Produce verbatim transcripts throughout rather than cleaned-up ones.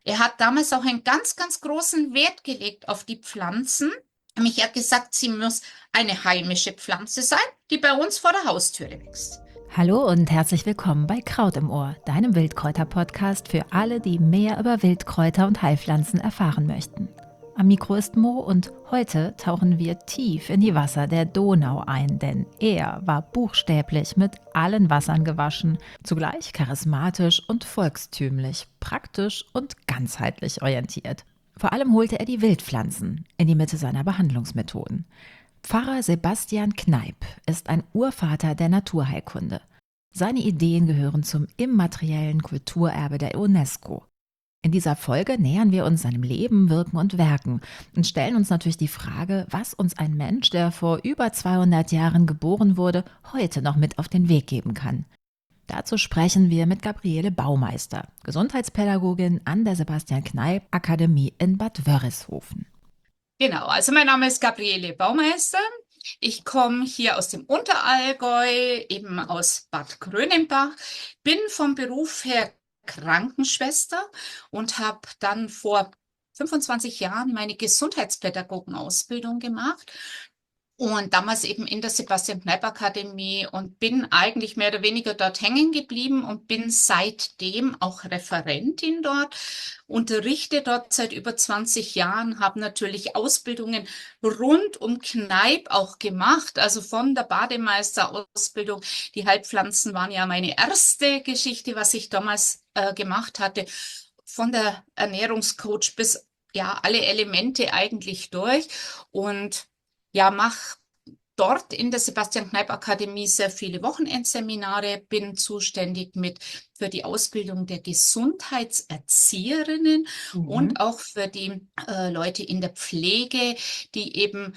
Er hat damals auch einen ganz, ganz großen Wert gelegt auf die Pflanzen. Nämlich er hat gesagt, sie muss eine heimische Pflanze sein, die bei uns vor der Haustüre wächst. Hallo und herzlich willkommen bei Kraut im Ohr, deinem Wildkräuter-Podcast für alle, die mehr über Wildkräuter und Heilpflanzen erfahren möchten. Am Mikro ist Mo und heute tauchen wir tief in die Wasser der Donau ein, denn er war buchstäblich mit allen Wassern gewaschen, zugleich charismatisch und volkstümlich, praktisch und ganzheitlich orientiert. Vor allem holte er die Wildpflanzen in die Mitte seiner Behandlungsmethoden. Pfarrer Sebastian Kneipp ist ein Urvater der Naturheilkunde. Seine Ideen gehören zum immateriellen Kulturerbe der UNESCO. In dieser Folge nähern wir uns seinem Leben, Wirken und Werken und stellen uns natürlich die Frage, was uns ein Mensch, der vor über zweihundert Jahren geboren wurde, heute noch mit auf den Weg geben kann. Dazu sprechen wir mit Gabriele Baumeister, Gesundheitspädagogin an der Sebastian Kneipp Akademie in Bad Wörishofen. Genau, also mein Name ist Gabriele Baumeister. Ich komme hier aus dem Unterallgäu, eben aus Bad Krönenbach, bin vom Beruf her Krankenschwester und habe dann vor fünfundzwanzig Jahren meine Gesundheitspädagogenausbildung gemacht. Und damals eben in der Sebastian Kneipp Akademie und bin eigentlich mehr oder weniger dort hängen geblieben und bin seitdem auch Referentin dort, unterrichte dort seit über zwanzig Jahren, habe natürlich Ausbildungen rund um Kneipp auch gemacht, also von der Bademeisterausbildung. Die Heilpflanzen waren ja meine erste Geschichte, was ich damals äh, gemacht hatte, von der Ernährungscoach bis ja alle Elemente eigentlich durch und ja, mache dort in der Sebastian Kneipp Akademie sehr viele Wochenendseminare, bin zuständig mit für die Ausbildung der Gesundheitserzieherinnen und Mhm. auch für die äh, Leute in der Pflege, die eben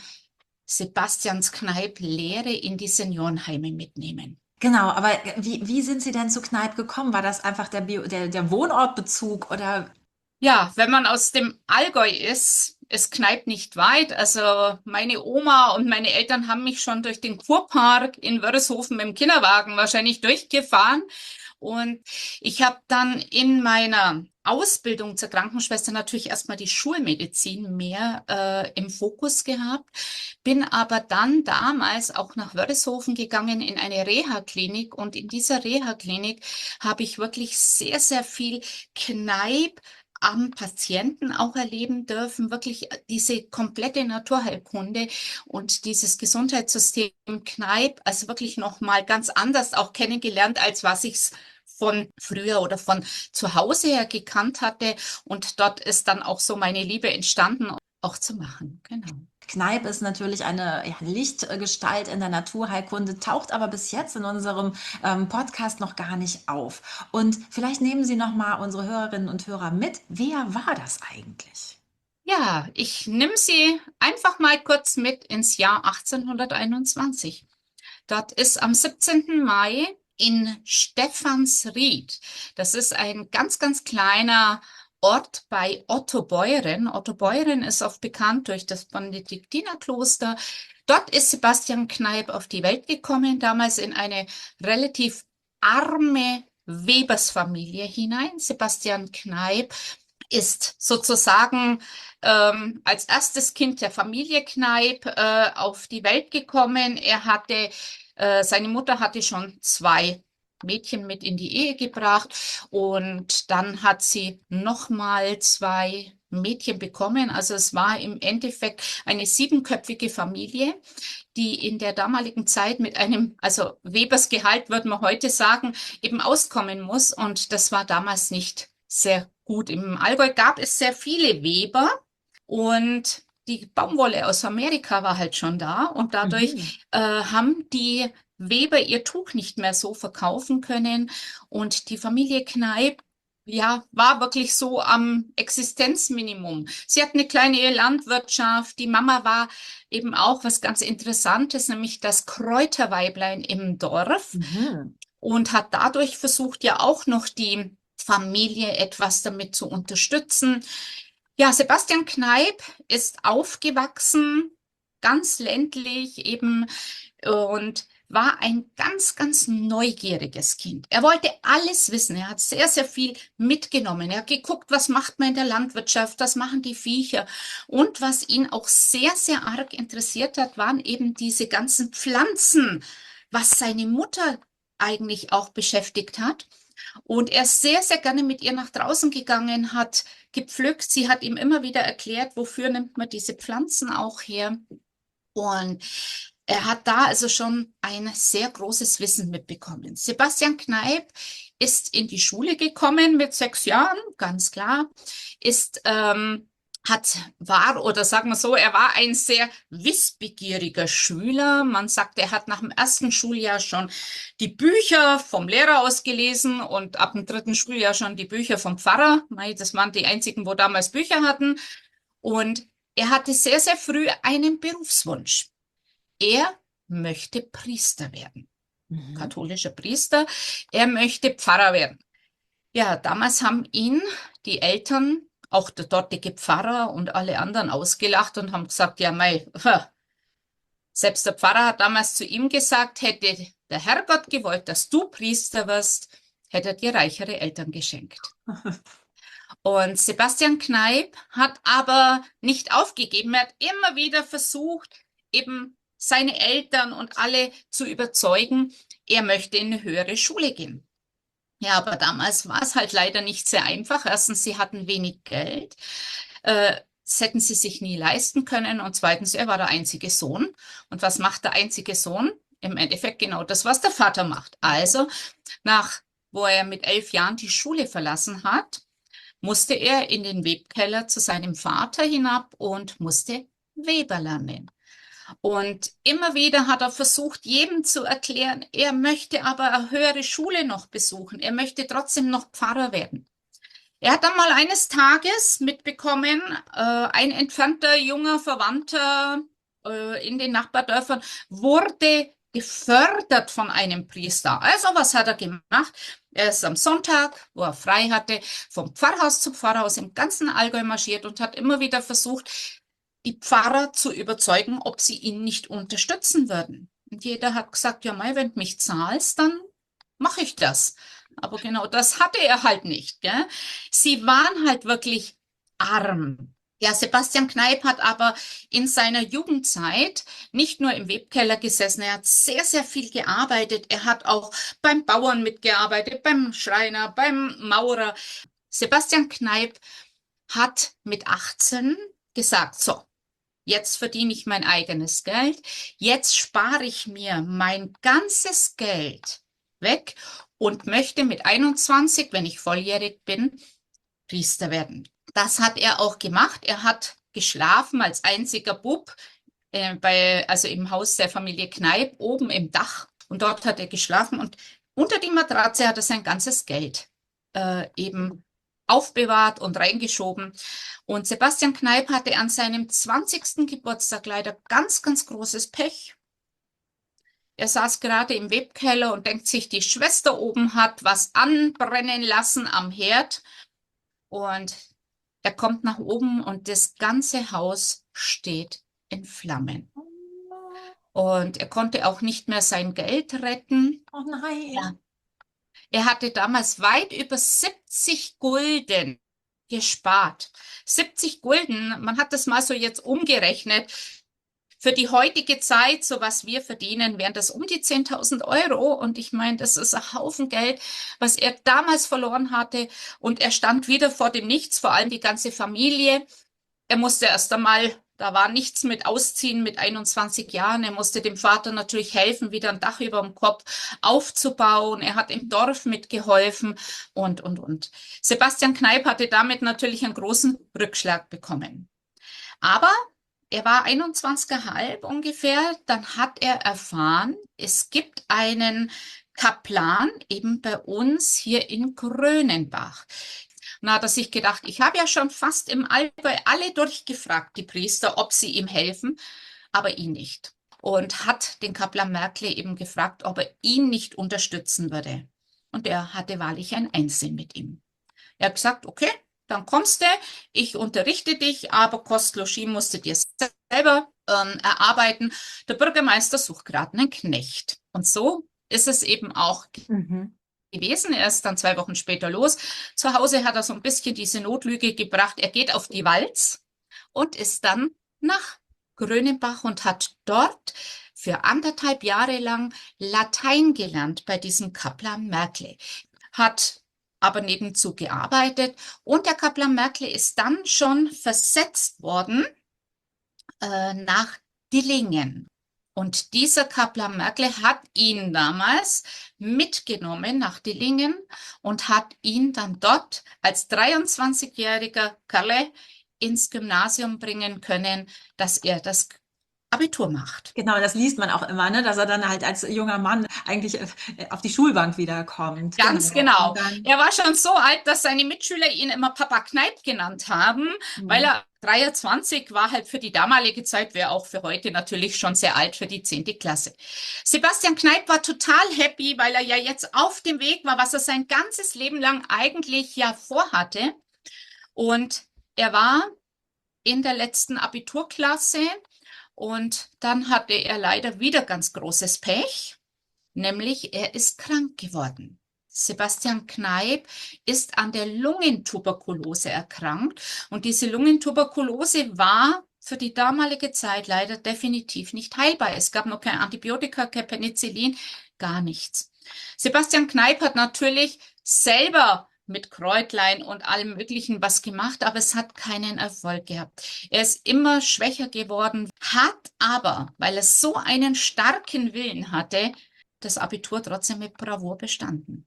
Sebastians Kneipp Lehre in die Seniorenheime mitnehmen. Genau, aber wie, wie sind Sie denn zu Kneipp gekommen? War das einfach der, Bio, der, der Wohnortbezug oder? Ja, wenn man aus dem Allgäu ist, ist Kneipp nicht weit. Also meine Oma und meine Eltern haben mich schon durch den Kurpark in Wörishofen mit dem Kinderwagen wahrscheinlich durchgefahren. Und ich habe dann in meiner Ausbildung zur Krankenschwester natürlich erstmal die Schulmedizin mehr äh, im Fokus gehabt, bin aber dann damals auch nach Wörishofen gegangen in eine Reha-Klinik und in dieser Reha-Klinik habe ich wirklich sehr, sehr viel Kneipp am Patienten auch erleben dürfen, wirklich diese komplette Naturheilkunde und dieses Gesundheitssystem Kneipp, also wirklich nochmal ganz anders auch kennengelernt, als was ich es von früher oder von zu Hause her gekannt hatte. Und dort ist dann auch so meine Liebe entstanden, auch zu machen. Genau. Kneipp ist natürlich eine ja, Lichtgestalt in der Naturheilkunde, taucht aber bis jetzt in unserem ähm, Podcast noch gar nicht auf. Und vielleicht nehmen Sie noch mal unsere Hörerinnen und Hörer mit. Wer war das eigentlich? Ja, ich nehme Sie einfach mal kurz mit ins Jahr achtzehnhunderteinundzwanzig. Dort ist am siebzehnten Mai in Stephansried, das ist ein ganz, ganz kleiner Ort bei Ottobeuren. Ottobeuren ist oft bekannt durch das Benediktinerkloster. Dort ist Sebastian Kneipp auf die Welt gekommen, damals in eine relativ arme Webersfamilie hinein. Sebastian Kneipp ist sozusagen ähm, als erstes Kind der Familie Kneipp äh, auf die Welt gekommen. Er hatte, äh, seine Mutter hatte schon zwei Mädchen mit in die Ehe gebracht und dann hat sie nochmal zwei Mädchen bekommen. Also es war im Endeffekt eine siebenköpfige Familie, die in der damaligen Zeit mit einem, also Webers Gehalt, würde man heute sagen, eben auskommen muss. Und das war damals nicht sehr gut. Im Allgäu gab es sehr viele Weber und die Baumwolle aus Amerika war halt schon da und Mhm. dadurch äh, haben die Weber ihr Tuch nicht mehr so verkaufen können und die Familie Kneipp, ja, war wirklich so am Existenzminimum. Sie hat eine kleine Landwirtschaft. Die Mama war eben auch was ganz Interessantes, nämlich das Kräuterweiblein im Dorf Mhm. und hat dadurch versucht, ja auch noch die Familie etwas damit zu unterstützen. Ja, Sebastian Kneipp ist aufgewachsen, ganz ländlich eben und war ein ganz, ganz neugieriges Kind. Er wollte alles wissen. Er hat sehr, sehr viel mitgenommen. Er hat geguckt, was macht man in der Landwirtschaft, was machen die Viecher. Und was ihn auch sehr, sehr arg interessiert hat, waren eben diese ganzen Pflanzen, was seine Mutter eigentlich auch beschäftigt hat. Und er ist sehr, sehr gerne mit ihr nach draußen gegangen, hat gepflückt. Sie hat ihm immer wieder erklärt, wofür nimmt man diese Pflanzen auch her. Und er hat da also schon ein sehr großes Wissen mitbekommen. Sebastian Kneipp ist in die Schule gekommen mit sechs Jahren, ganz klar, ist, ähm, hat, war, oder sagen wir so, er war ein sehr wissbegieriger Schüler. Man sagt, er hat nach dem ersten Schuljahr schon die Bücher vom Lehrer ausgelesen und ab dem dritten Schuljahr schon die Bücher vom Pfarrer. Mei, das waren die einzigen, wo damals Bücher hatten. Und er hatte sehr, sehr früh einen Berufswunsch. Er möchte Priester werden, Mhm. katholischer Priester. Er möchte Pfarrer werden. Ja, damals haben ihn die Eltern, auch der dortige Pfarrer und alle anderen ausgelacht und haben gesagt, ja, mei, selbst der Pfarrer hat damals zu ihm gesagt, hätte der Herrgott gewollt, dass du Priester wirst, hätte er dir reichere Eltern geschenkt. Und Sebastian Kneipp hat aber nicht aufgegeben. Er hat immer wieder versucht, eben seine Eltern und alle zu überzeugen, er möchte in eine höhere Schule gehen. Ja, aber damals war es halt leider nicht sehr einfach. Erstens, sie hatten wenig Geld. Äh, das hätten sie sich nie leisten können. Und zweitens, er war der einzige Sohn. Und was macht der einzige Sohn? Im Endeffekt genau das, was der Vater macht. Also, nach, wo er mit elf Jahren die Schule verlassen hat, musste er in den Webkeller zu seinem Vater hinab und musste Weber lernen. Und immer wieder hat er versucht, jedem zu erklären, er möchte aber eine höhere Schule noch besuchen. Er möchte trotzdem noch Pfarrer werden. Er hat dann mal eines Tages mitbekommen, äh, ein entfernter junger Verwandter äh, in den Nachbardörfern wurde gefördert von einem Priester. Also was hat er gemacht? Er ist am Sonntag, wo er frei hatte, vom Pfarrhaus zu Pfarrhaus im ganzen Allgäu marschiert und hat immer wieder versucht, die Pfarrer zu überzeugen, ob sie ihn nicht unterstützen würden. Und jeder hat gesagt, ja, mei, wenn du mich zahlst, dann mache ich das. Aber genau das hatte er halt nicht, gell? Sie waren halt wirklich arm. Ja, Sebastian Kneipp hat aber in seiner Jugendzeit nicht nur im Webkeller gesessen, er hat sehr, sehr viel gearbeitet. Er hat auch beim Bauern mitgearbeitet, beim Schreiner, beim Maurer. Sebastian Kneipp hat mit achtzehn gesagt, so, jetzt verdiene ich mein eigenes Geld, jetzt spare ich mir mein ganzes Geld weg und möchte mit einundzwanzig, wenn ich volljährig bin, Priester werden. Das hat er auch gemacht. Er hat geschlafen als einziger Bub äh, bei, also im Haus der Familie Kneipp, oben im Dach. Und dort hat er geschlafen und unter die Matratze hat er sein ganzes Geld äh, eben aufbewahrt und reingeschoben. Und Sebastian Kneipp hatte an seinem zwanzigsten Geburtstag leider ganz, ganz großes Pech. Er saß gerade im Webkeller und denkt sich, die Schwester oben hat was anbrennen lassen am Herd. Und er kommt nach oben und das ganze Haus steht in Flammen. Und er konnte auch nicht mehr sein Geld retten. Oh nein. Ja. Er hatte damals weit über siebzig Gulden gespart. siebzig Gulden, man hat das mal so jetzt umgerechnet. Für die heutige Zeit, so was wir verdienen, wären das um die zehntausend Euro. Und ich meine, das ist ein Haufen Geld, was er damals verloren hatte. Und er stand wieder vor dem Nichts, vor allem die ganze Familie. Er musste erst einmal, da war nichts mit Ausziehen mit einundzwanzig Jahren. Er musste dem Vater natürlich helfen, wieder ein Dach über dem Kopf aufzubauen. Er hat im Dorf mitgeholfen und, und, und. Sebastian Kneipp hatte damit natürlich einen großen Rückschlag bekommen. Aber er war einundzwanzig Komma fünf ungefähr, dann hat er erfahren, es gibt einen Kaplan eben bei uns hier in Grönenbach. Und da hat er sich gedacht, ich habe ja schon fast im Allgäu alle durchgefragt, die Priester, ob sie ihm helfen, aber ihn nicht. Und hat den Kaplan Merkle eben gefragt, ob er ihn nicht unterstützen würde. Und er hatte wahrlich ein Einsehen mit ihm. Er hat gesagt, okay, dann kommst du, ich unterrichte dich, aber Kost, Logis musst du dir selber ähm, erarbeiten. Der Bürgermeister sucht gerade einen Knecht. Und so ist es eben auch Mhm. gewesen. Er ist dann zwei Wochen später los. Zu Hause hat er so ein bisschen diese Notlüge gebracht. Er geht auf die Walz und ist dann nach Grönenbach und hat dort für anderthalb Jahre lang Latein gelernt bei diesem Kaplan Merkle. Hat aber nebenzu gearbeitet und der Kaplan Merkle ist dann schon versetzt worden äh, nach Dillingen. Und dieser Kaplan Merkle hat ihn damals mitgenommen nach Dillingen und hat ihn dann dort als dreiundzwanzigjähriger Kerle ins Gymnasium bringen können, dass er das Abitur macht. Genau, das liest man auch immer, ne? Dass er dann halt als junger Mann eigentlich äh, auf die Schulbank wiederkommt. Ganz Genau. genau. Und dann, Er war schon so alt, dass seine Mitschüler ihn immer Papa Kneip genannt haben, weil Mhm. er dreiundzwanzig war, halt für die damalige Zeit, wäre auch für heute natürlich schon sehr alt für die zehnte Klasse. Sebastian Kneip war total happy, weil er ja jetzt auf dem Weg war, was er sein ganzes Leben lang eigentlich ja vorhatte. Und er war in der letzten Abiturklasse und dann hatte er leider wieder ganz großes Pech, nämlich er ist krank geworden. Sebastian Kneip ist an der Lungentuberkulose erkrankt und diese Lungentuberkulose war für die damalige Zeit leider definitiv nicht heilbar. Es gab noch kein Antibiotika, kein Penicillin, gar nichts. Sebastian Kneip hat natürlich selber mit Kräutlein und allem Möglichen was gemacht, aber es hat keinen Erfolg gehabt. Er ist immer schwächer geworden, hat aber, weil er so einen starken Willen hatte, das Abitur trotzdem mit Bravour bestanden.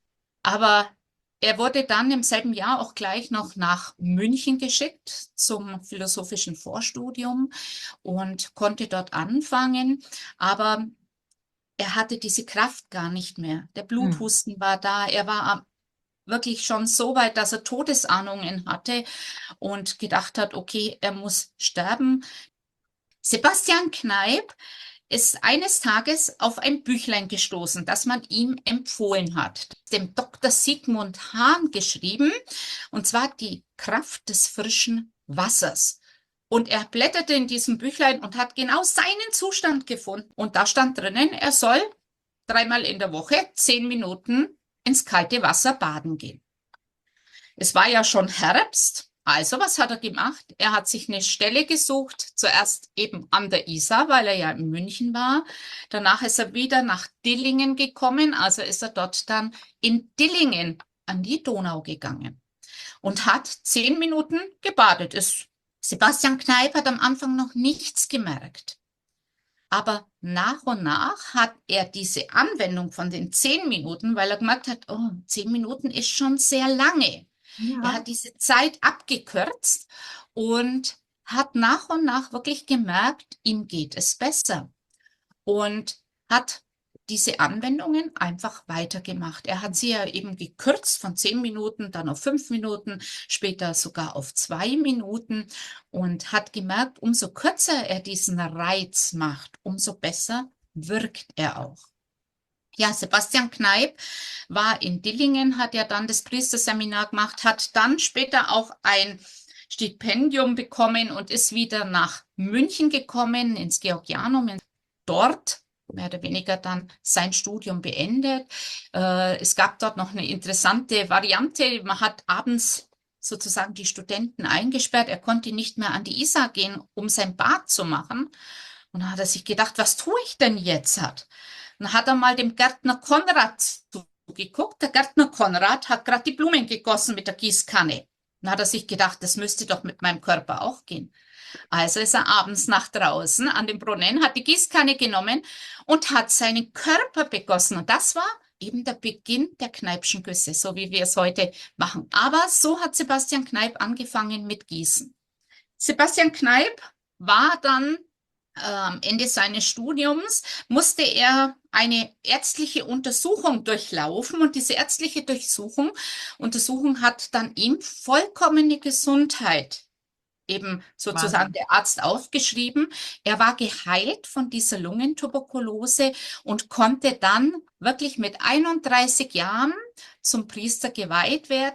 Aber er wurde dann im selben Jahr auch gleich noch nach München geschickt zum philosophischen Vorstudium und konnte dort anfangen. Aber er hatte diese Kraft gar nicht mehr. Der Mhm. Bluthusten war da. Er war wirklich schon so weit, dass er Todesahnungen hatte und gedacht hat, okay, er muss sterben. Sebastian Kneip ist eines Tages auf ein Büchlein gestoßen, das man ihm empfohlen hat, dem Doktor Sigmund Hahn geschrieben, und zwar die Kraft des frischen Wassers. Und er blätterte in diesem Büchlein und hat genau seinen Zustand gefunden. Und da stand drinnen, er soll dreimal in der Woche zehn Minuten ins kalte Wasser baden gehen. Es war ja schon Herbst, also was hat er gemacht? Er hat sich eine Stelle gesucht, zuerst eben an der Isar, weil er ja in München war. Danach ist er wieder nach Dillingen gekommen, also ist er dort dann in Dillingen an die Donau gegangen und hat zehn Minuten gebadet. Es, Sebastian Kneip hat am Anfang noch nichts gemerkt. Aber nach und nach hat er diese Anwendung von den zehn Minuten, weil er gemerkt hat, oh, zehn Minuten ist schon sehr lange. Er Ja. hat diese Zeit abgekürzt und hat nach und nach wirklich gemerkt, ihm geht es besser und hat diese Anwendungen einfach weitergemacht. Er hat sie ja eben gekürzt von zehn Minuten, dann auf fünf Minuten, später sogar auf zwei Minuten und hat gemerkt, umso kürzer er diesen Reiz macht, umso besser wirkt er auch. Ja, Sebastian Kneip war in Dillingen, hat ja dann das Priesterseminar gemacht, hat dann später auch ein Stipendium bekommen und ist wieder nach München gekommen, ins Georgianum, dort mehr oder weniger dann sein Studium beendet. Äh, es gab dort noch eine interessante Variante. Man hat abends sozusagen die Studenten eingesperrt. Er konnte nicht mehr an die Isar gehen, um sein Bad zu machen. Und dann hat er sich gedacht, was tue ich denn jetzt? Hat. Dann hat er mal dem Gärtner Konrad zugeguckt. Der Gärtner Konrad hat gerade die Blumen gegossen mit der Gießkanne. Dann hat er sich gedacht, das müsste doch mit meinem Körper auch gehen. Also ist er abends nach draußen an dem Brunnen, hat die Gießkanne genommen und hat seinen Körper begossen. Und das war eben der Beginn der Kneipschen Güsse, so wie wir es heute machen. Aber so hat Sebastian Kneip angefangen mit Gießen. Sebastian Kneip war dann äh, am Ende seines Studiums, musste er eine ärztliche Untersuchung durchlaufen und diese ärztliche Durchsuchung, Untersuchung hat dann ihm vollkommene Gesundheit eben sozusagen Wahnsinn. der Arzt aufgeschrieben. Er war geheilt von dieser Lungentuberkulose und konnte dann wirklich mit einunddreißig Jahren zum Priester geweiht werden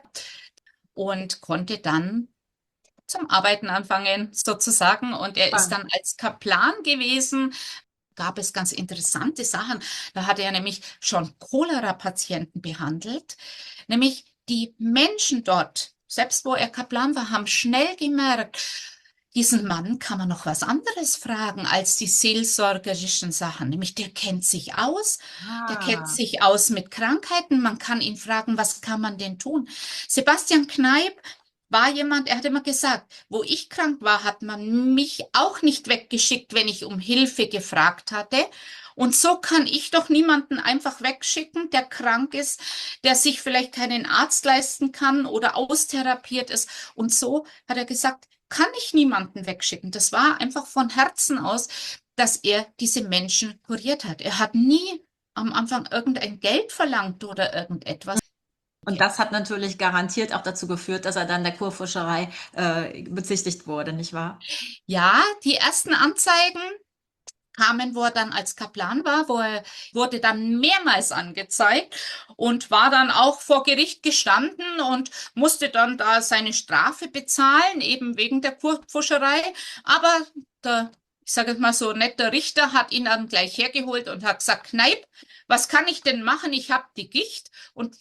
und konnte dann zum Arbeiten anfangen, sozusagen. Und er ist Spannend. dann als Kaplan gewesen gab es ganz interessante Sachen. Da hat er nämlich schon Cholera-Patienten behandelt. Nämlich die Menschen dort, selbst wo er Kaplan war, haben schnell gemerkt, diesen Mann kann man noch was anderes fragen als die seelsorgerischen Sachen. Nämlich der kennt sich aus, der kennt Ah, sich aus mit Krankheiten. Man kann ihn fragen, was kann man denn tun? Sebastian Kneipp war jemand, er hat immer gesagt, wo ich krank war, hat man mich auch nicht weggeschickt, wenn ich um Hilfe gefragt hatte. Und so kann ich doch niemanden einfach wegschicken, der krank ist, der sich vielleicht keinen Arzt leisten kann oder austherapiert ist. Und so hat er gesagt, kann ich niemanden wegschicken. Das war einfach von Herzen aus, dass er diese Menschen kuriert hat. Er hat nie am Anfang irgendein Geld verlangt oder irgendetwas. und das hat natürlich garantiert auch dazu geführt, dass er dann der Kurfischerei äh, bezichtigt wurde, nicht wahr? Ja, die ersten Anzeigen kamen, wo er dann als Kaplan war, wo er wurde dann mehrmals angezeigt und war dann auch vor Gericht gestanden und musste dann da seine Strafe bezahlen, eben wegen der Kurpfuscherei. Aber der, ich sage jetzt mal so, netter Richter hat ihn dann gleich hergeholt und hat gesagt, Kneipp, was kann ich denn machen? Ich habe die Gicht. Und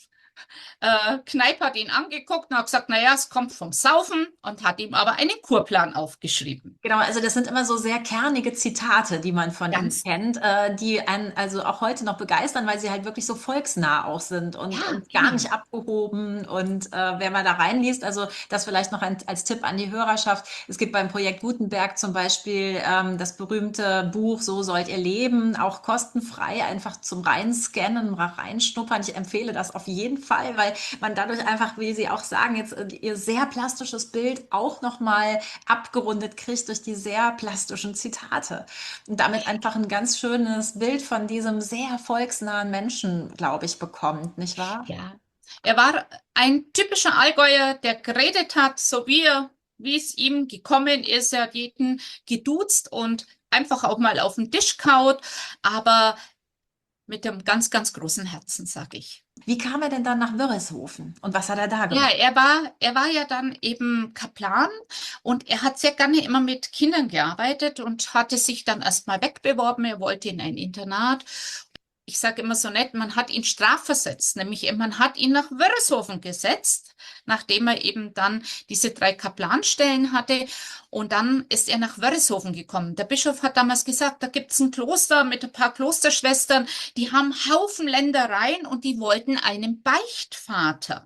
äh, Kneipp hat ihn angeguckt und hat gesagt, naja, es kommt vom Saufen und hat ihm aber einen Kurplan aufgeschrieben. Genau, also das sind immer so sehr kernige Zitate, die man von ihm Ganz, kennt, äh, die einen also auch heute noch begeistern, weil sie halt wirklich so volksnah auch sind und, ja, und gar genau. nicht abgehoben. Und äh, wenn man da reinliest, also das vielleicht noch ein, als Tipp an die Hörerschaft, es gibt beim Projekt Gutenberg zum Beispiel ähm, das berühmte Buch So sollt ihr leben, auch kostenfrei, einfach zum Reinscannen, reinschnuppern. Ich empfehle das auf jeden Fall, weil man dadurch einfach, wie Sie auch sagen, jetzt äh, ihr sehr plastisches Bild auch nochmal abgerundet kriegt durch die sehr plastischen Zitate. Und damit einfach ein ganz schönes Bild von diesem sehr volksnahen Menschen, glaube ich, bekommt, nicht wahr? Ja, er war ein typischer Allgäuer, der geredet hat, so wie er, wie es ihm gekommen ist. Er hat jeden geduzt und einfach auch mal auf den Tisch kaut, aber mit einem ganz, ganz großen Herzen, sage ich. Wie kam er denn dann nach Wörishofen und was hat er da Ja, gemacht? er war, er war ja dann eben Kaplan und er hat sehr gerne immer mit Kindern gearbeitet und hatte sich dann erstmal wegbeworben. Er wollte in ein Internat. Ich sage immer so nett, man hat ihn strafversetzt, nämlich man hat ihn nach Wörishofen gesetzt, nachdem er eben dann diese drei Kaplanstellen hatte. Und dann ist er nach Wörishofen gekommen. Der Bischof hat damals gesagt, da gibt es ein Kloster mit ein paar Klosterschwestern, die haben Haufen Ländereien und die wollten einen Beichtvater.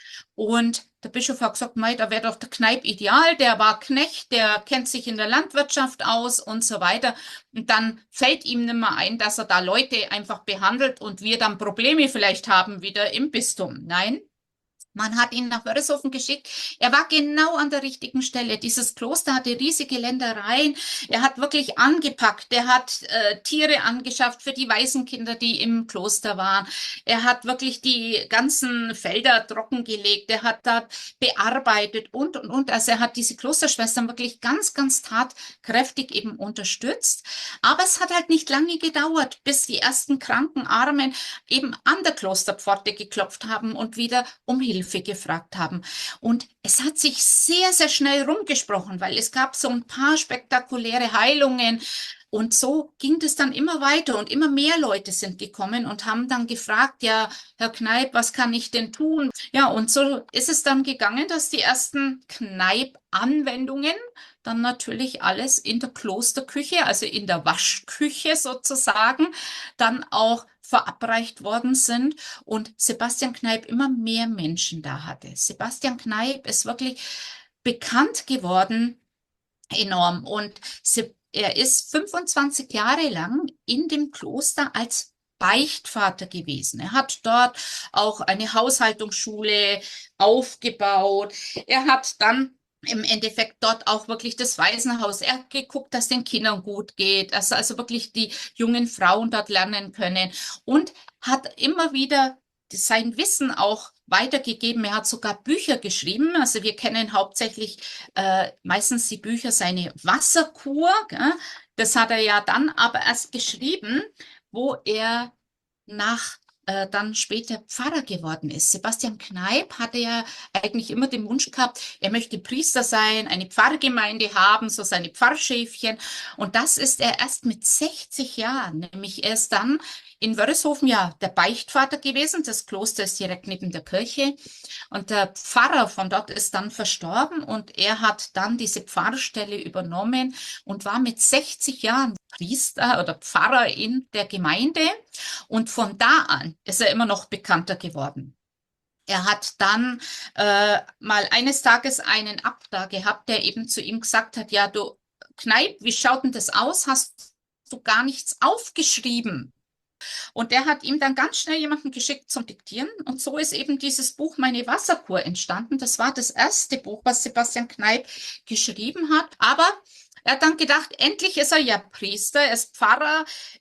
Und der Bischof hat gesagt, mei, da wäre doch der Kneipp ideal, der war Knecht, der kennt sich in der Landwirtschaft aus und so weiter. Und dann fällt ihm nicht mehr ein, dass er da Leute einfach behandelt und wir dann Probleme vielleicht haben wieder im Bistum. Nein, man hat ihn nach Wörishofen geschickt. Er war genau an der richtigen Stelle. Dieses Kloster hatte riesige Ländereien. Er hat wirklich angepackt. Er hat äh, Tiere angeschafft für die Waisenkinder, die im Kloster waren. Er hat wirklich die ganzen Felder trockengelegt. Er hat da bearbeitet und, und, und. Also er hat diese Klosterschwestern wirklich ganz, ganz tatkräftig eben unterstützt. Aber es hat halt nicht lange gedauert, bis die ersten kranken Armen eben an der Klosterpforte geklopft haben und wieder um Hilfe gefragt haben. Und es hat sich sehr, sehr schnell rumgesprochen, weil es gab so ein paar spektakuläre Heilungen. Und so ging das dann immer weiter und immer mehr Leute sind gekommen und haben dann gefragt, ja, Herr Kneipp, was kann ich denn tun? Ja, und so ist es dann gegangen, dass die ersten Kneipp-Anwendungen dann natürlich alles in der Klosterküche, also in der Waschküche sozusagen, dann auch verabreicht worden sind und Sebastian Kneipp immer mehr Menschen da hatte. Sebastian Kneipp ist wirklich bekannt geworden, enorm. Und er ist fünfundzwanzig Jahre lang in dem Kloster als Beichtvater gewesen. Er hat dort auch eine Haushaltungsschule aufgebaut. Er hat dann im Endeffekt dort auch wirklich das Waisenhaus. Er hat geguckt, dass den Kindern gut geht, dass also wirklich die jungen Frauen dort lernen können und hat immer wieder sein Wissen auch weitergegeben. Er hat sogar Bücher geschrieben. Also wir kennen hauptsächlich äh, meistens die Bücher seine Wasserkur. Gell? Das hat er ja dann aber erst geschrieben, wo er nach äh, dann später Pfarrer geworden ist. Sebastian Kneipp hatte ja eigentlich immer den Wunsch gehabt, er möchte Priester sein, eine Pfarrgemeinde haben, so seine Pfarrschäfchen. Und das ist er erst mit sechzig Jahren, nämlich er ist dann in Wörishofen ja der Beichtvater gewesen. Das Kloster ist direkt neben der Kirche. Und der Pfarrer von dort ist dann verstorben und er hat dann diese Pfarrstelle übernommen und war mit sechzig Jahren Priester oder Pfarrer in der Gemeinde. Und von da an ist er immer noch bekannter geworden. Er hat dann äh, mal eines Tages einen Abt da gehabt, der eben zu ihm gesagt hat, ja, du Kneipp, wie schaut denn das aus? Hast du gar nichts aufgeschrieben? Und der hat ihm dann ganz schnell jemanden geschickt zum Diktieren. Und so ist eben dieses Buch Meine Wasserkur entstanden. Das war das erste Buch, was Sebastian Kneipp geschrieben hat. Aber er hat dann gedacht, endlich ist er ja Priester, er ist Pfarrer.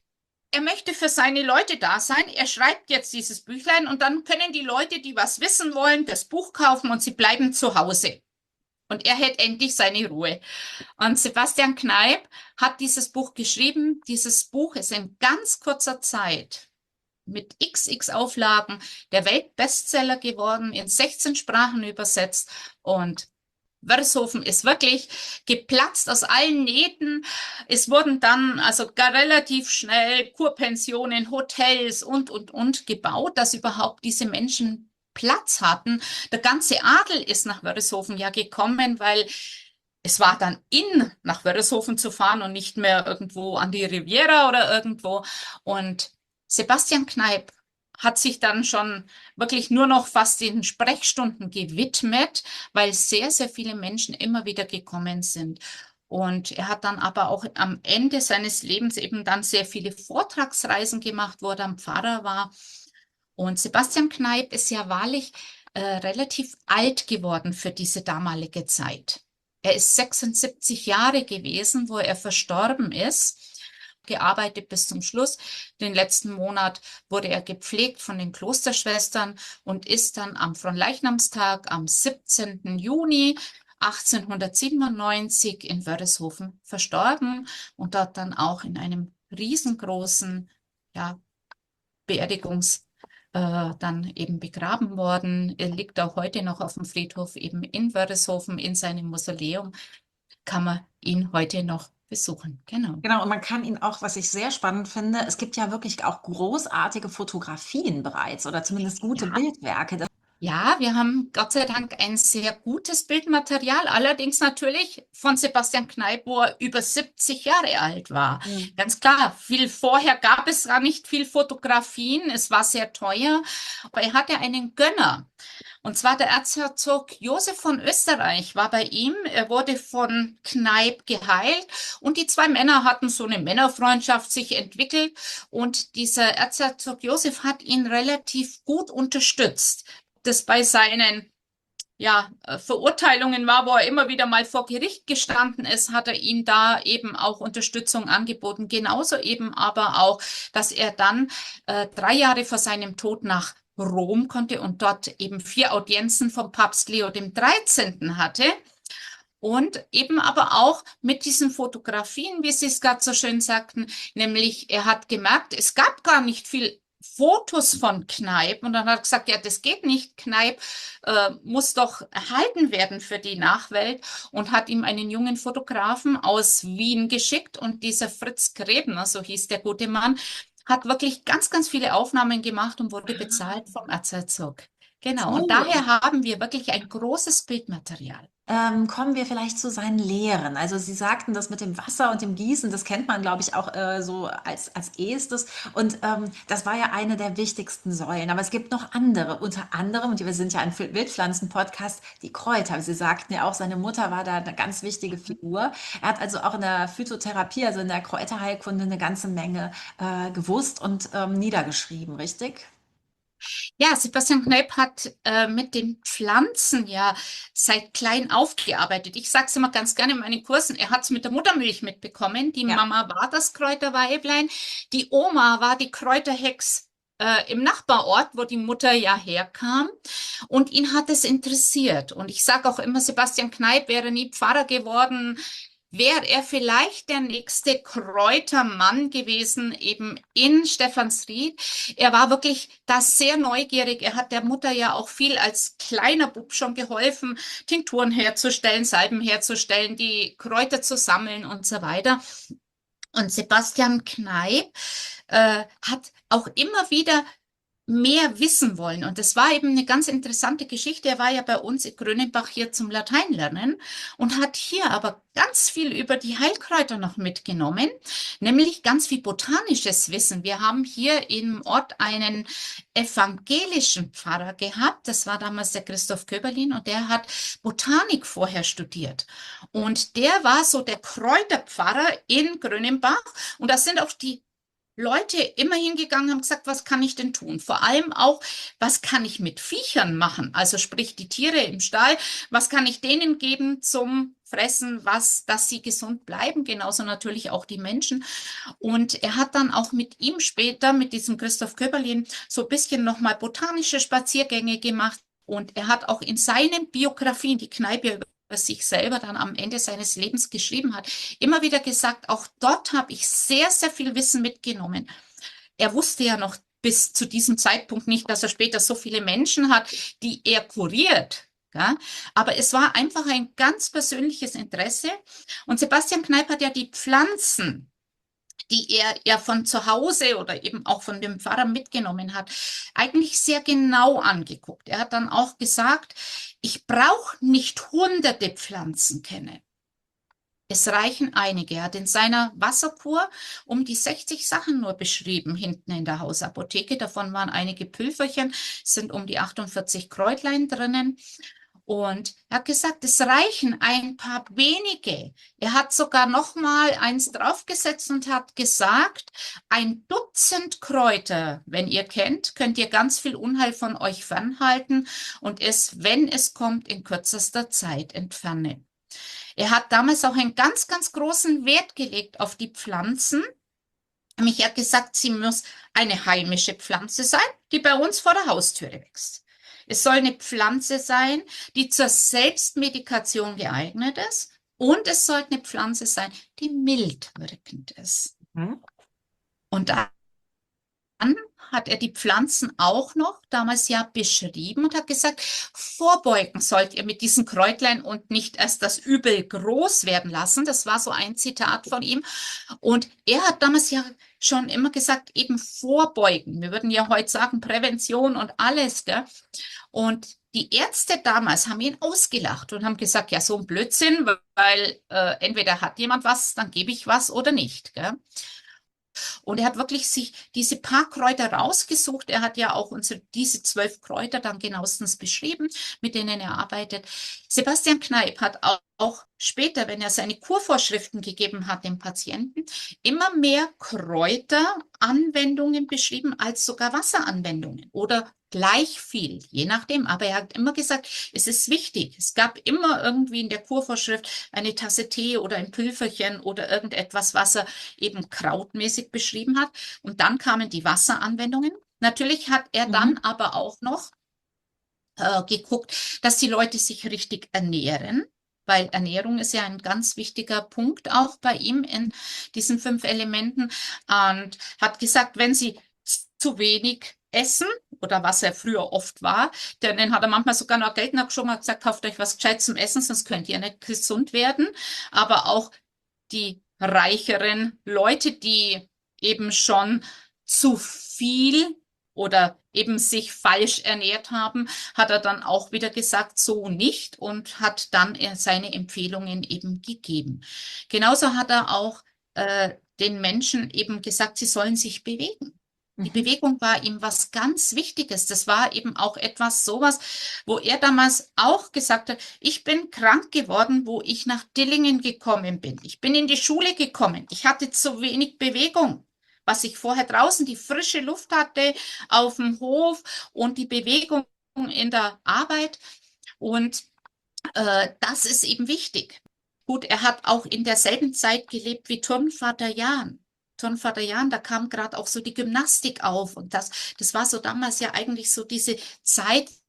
Er möchte für seine Leute da sein. Er schreibt jetzt dieses Büchlein und dann können die Leute, die was wissen wollen, das Buch kaufen und sie bleiben zu Hause. Und er hätte endlich seine Ruhe. Und Sebastian Kneipp hat dieses Buch geschrieben. Dieses Buch ist in ganz kurzer Zeit mit X X Auflagen der Weltbestseller geworden, in sechzehn Sprachen übersetzt. Und Wörishofen ist wirklich geplatzt aus allen Nähten. Es wurden dann also gar relativ schnell Kurpensionen, Hotels und, und, und gebaut, dass überhaupt diese Menschen Platz hatten. Der ganze Adel ist nach Wörishofen ja gekommen, weil es war dann in, nach Wörishofen zu fahren und nicht mehr irgendwo an die Riviera oder irgendwo. Und Sebastian Kneipp hat sich dann schon wirklich nur noch fast den Sprechstunden gewidmet, weil sehr, sehr viele Menschen immer wieder gekommen sind. Und er hat dann aber auch am Ende seines Lebens eben dann sehr viele Vortragsreisen gemacht, wo er dann Pfarrer war. Und Sebastian Kneipp ist ja wahrlich äh, relativ alt geworden für diese damalige Zeit. Er ist sechsundsiebzig Jahre gewesen, wo er verstorben ist, gearbeitet bis zum Schluss. Den letzten Monat wurde er gepflegt von den Klosterschwestern und ist dann am Fronleichnamstag am siebzehnten Juni achtzehnhundertsiebenundneunzig in Wörishofen verstorben und dort dann auch in einem riesengroßen ja, Beerdigungs äh, dann eben begraben worden. Er liegt auch heute noch auf dem Friedhof eben in Wörishofen in seinem Mausoleum. Kann man ihn heute noch besuchen. Genau. Genau, und man kann ihn auch, was ich sehr spannend finde, es gibt ja wirklich auch großartige Fotografien bereits oder zumindest gute Ja. Bildwerke. Das Ja, wir haben Gott sei Dank ein sehr gutes Bildmaterial, allerdings natürlich von Sebastian Kneipp, wo er über siebzig Jahre alt war. Mhm. Ganz klar, viel vorher gab es gar nicht viel Fotografien, es war sehr teuer, aber er hatte einen Gönner. Und zwar der Erzherzog Josef von Österreich war bei ihm. Er wurde von Kneipp geheilt und die zwei Männer hatten so eine Männerfreundschaft sich entwickelt und dieser Erzherzog Josef hat ihn relativ gut unterstützt. Das bei seinen ja, Verurteilungen war, wo er immer wieder mal vor Gericht gestanden ist, hat er ihm da eben auch Unterstützung angeboten. Genauso eben aber auch, dass er dann äh, drei Jahre vor seinem Tod nach Rom konnte und dort eben vier Audienzen vom Papst Leo dem dreizehnten hatte. Und eben aber auch mit diesen Fotografien, wie Sie es gerade so schön sagten, nämlich er hat gemerkt, es gab gar nicht viel Fotos von Kneipp und dann hat er gesagt, ja, das geht nicht, Kneipp äh, muss doch erhalten werden für die Nachwelt und hat ihm einen jungen Fotografen aus Wien geschickt und dieser Fritz Grebner, so hieß der gute Mann, hat wirklich ganz, ganz viele Aufnahmen gemacht und wurde bezahlt vom Erzherzog. Genau, und daher haben wir wirklich ein großes Bildmaterial. Ähm, kommen wir vielleicht zu seinen Lehren. Also Sie sagten, das mit dem Wasser und dem Gießen, das kennt man, glaube ich, auch äh, so als, als ehestes. Und ähm, das war ja eine der wichtigsten Säulen. Aber es gibt noch andere, unter anderem, und wir sind ja ein Wildpflanzen-Podcast, die Kräuter. Sie sagten ja auch, seine Mutter war da eine ganz wichtige Figur. Er hat also auch in der Phytotherapie, also in der Kräuterheilkunde, eine ganze Menge äh, gewusst und ähm, niedergeschrieben, richtig? Ja, Sebastian Kneipp hat äh, mit den Pflanzen ja seit klein aufgearbeitet. Ich sage es immer ganz gerne in meinen Kursen, er hat es mit der Muttermilch mitbekommen. Die Ja. Mama war das Kräuterweiblein, die Oma war die Kräuterhex äh, im Nachbarort, wo die Mutter ja herkam. Und ihn hat es interessiert. Und ich sage auch immer, Sebastian Kneipp wäre nie Pfarrer geworden, wäre er vielleicht der nächste Kräutermann gewesen, eben in Stephansried. Er war wirklich da sehr neugierig. Er hat der Mutter ja auch viel als kleiner Bub schon geholfen, Tinkturen herzustellen, Salben herzustellen, die Kräuter zu sammeln und so weiter. Und Sebastian Kneipp äh, hat auch immer wieder mehr wissen wollen. Und das war eben eine ganz interessante Geschichte. Er war ja bei uns in Grönenbach hier zum Lateinlernen und hat hier aber ganz viel über die Heilkräuter noch mitgenommen, nämlich ganz viel botanisches Wissen. Wir haben hier im Ort einen evangelischen Pfarrer gehabt. Das war damals der Christoph Köberlin und der hat Botanik vorher studiert. Und der war so der Kräuterpfarrer in Grönenbach. Und das sind auch die Leute immer hingegangen, haben gesagt, was kann ich denn tun? Vor allem auch, was kann ich mit Viechern machen? Also sprich die Tiere im Stall, was kann ich denen geben zum Fressen, was, dass sie gesund bleiben? Genauso natürlich auch die Menschen. Und er hat dann auch mit ihm später, mit diesem Christoph Köberlin, so ein bisschen nochmal botanische Spaziergänge gemacht. Und er hat auch in seinen Biografien, die Kneipp ja über sich selber dann am Ende seines Lebens geschrieben hat, immer wieder gesagt, auch dort habe ich sehr, sehr viel Wissen mitgenommen. Er wusste ja noch bis zu diesem Zeitpunkt nicht, dass er später so viele Menschen hat, die er kuriert. Ja? Aber es war einfach ein ganz persönliches Interesse. Und Sebastian Kneipp hat ja die Pflanzen, die er ja von zu Hause oder eben auch von dem Pfarrer mitgenommen hat, eigentlich sehr genau angeguckt. Er hat dann auch gesagt, ich brauche nicht hunderte Pflanzen kennen. Es reichen einige. Er hat in seiner Wasserkur um die sechzig Sachen nur beschrieben, hinten in der Hausapotheke. Davon waren einige Pülverchen, sind um die achtundvierzig Kräutlein drinnen. Und er hat gesagt, es reichen ein paar wenige. Er hat sogar noch mal eins draufgesetzt und hat gesagt, ein Dutzend Kräuter, wenn ihr kennt, könnt ihr ganz viel Unheil von euch fernhalten und es, wenn es kommt, in kürzester Zeit entfernen. Er hat damals auch einen ganz, ganz großen Wert gelegt auf die Pflanzen. Nämlich er hat gesagt, sie muss eine heimische Pflanze sein, die bei uns vor der Haustüre wächst. Es soll eine Pflanze sein, die zur Selbstmedikation geeignet ist. Und es sollte eine Pflanze sein, die mild wirkend ist. Mhm. Und dann hat er die Pflanzen auch noch damals ja beschrieben und hat gesagt, vorbeugen sollt ihr mit diesen Kräutlein und nicht erst das Übel groß werden lassen. Das war so ein Zitat von ihm. Und er hat damals ja schon immer gesagt, eben vorbeugen. Wir würden ja heute sagen, Prävention und alles, gell? Und die Ärzte damals haben ihn ausgelacht und haben gesagt, ja, so ein Blödsinn, weil äh, entweder hat jemand was, dann gebe ich was oder nicht, gell? Und er hat wirklich sich diese paar Kräuter rausgesucht. Er hat ja auch unsere, diese zwölf Kräuter dann genauestens beschrieben, mit denen er arbeitet. Sebastian Kneipp hat auch, auch später, wenn er seine Kurvorschriften gegeben hat dem Patienten, immer mehr Kräuteranwendungen beschrieben als sogar Wasseranwendungen oder gleich viel, je nachdem. Aber er hat immer gesagt, es ist wichtig. Es gab immer irgendwie in der Kurvorschrift eine Tasse Tee oder ein Pülverchen oder irgendetwas, was er eben krautmäßig beschrieben hat. Und dann kamen die Wasseranwendungen. Natürlich hat er dann Mhm. aber auch noch äh, geguckt, dass die Leute sich richtig ernähren. Weil Ernährung ist ja ein ganz wichtiger Punkt auch bei ihm in diesen fünf Elementen. Und hat gesagt, wenn sie zu wenig essen, oder was er früher oft war, denn dann hat er manchmal sogar noch Geld nachgeschoben und gesagt, kauft euch was Gescheites zum Essen, sonst könnt ihr nicht gesund werden. Aber auch die reicheren Leute, die eben schon zu viel oder eben sich falsch ernährt haben, hat er dann auch wieder gesagt, so nicht und hat dann seine Empfehlungen eben gegeben. Genauso hat er auch äh, den Menschen eben gesagt, sie sollen sich bewegen. Die Mhm. Bewegung war ihm was ganz Wichtiges. Das war eben auch etwas sowas, wo er damals auch gesagt hat, ich bin krank geworden, wo ich nach Dillingen gekommen bin. Ich bin in die Schule gekommen. Ich hatte zu wenig Bewegung, was ich vorher draußen die frische Luft hatte auf dem Hof und die Bewegung in der Arbeit. Und äh, das ist eben wichtig. Gut, er hat auch in derselben Zeit gelebt wie Turnvater Jahn. Turnvater Jahn, da kam gerade auch so die Gymnastik auf und das, das war so damals ja eigentlich so diese Zeit,